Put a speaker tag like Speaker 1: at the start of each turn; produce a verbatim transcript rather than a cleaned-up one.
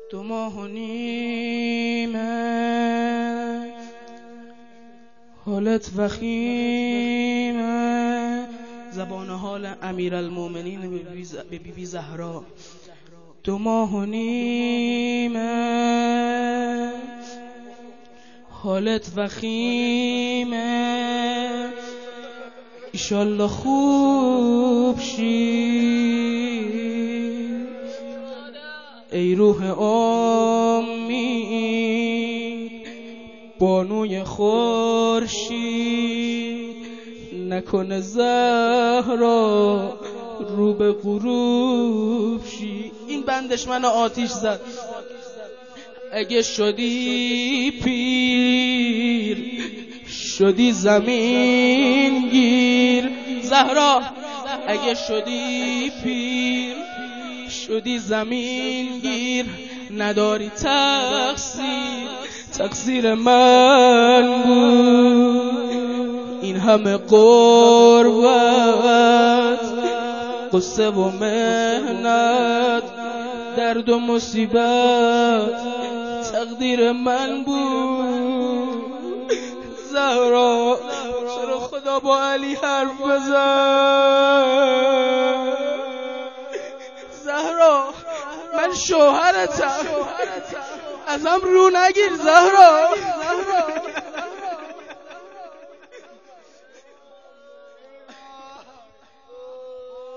Speaker 1: دو ماه و نیمه حالت وخیمه. زبان حال امیرالمومنین به بی بی زهرا. دو ماه و نیمه حالت وخیمه، ایشالله خوب شی ای روح امید، بانوی خورشید. نکنه زهرا رو به غروب شی. این بندش منو آتیش زد. اگه شدی پیر شدی زمین گیر زهرا، اگه شدی پیر شدی زمین گیر. نداری تقصیر، تقصیر من بود. این همه قربت، قصه و مهنت، درد و مصیبت تقدیر من بود. زهرا چرا خدا با علی حرف بزن؟ زهرا من شوهرتم، ازم رو نگیر زهرا.